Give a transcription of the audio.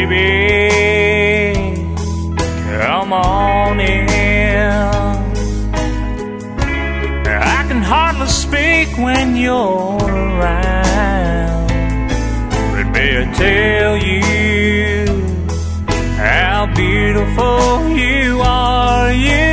baby, come on in. I can hardly speak when you're around, but may I tell you how beautiful you are. You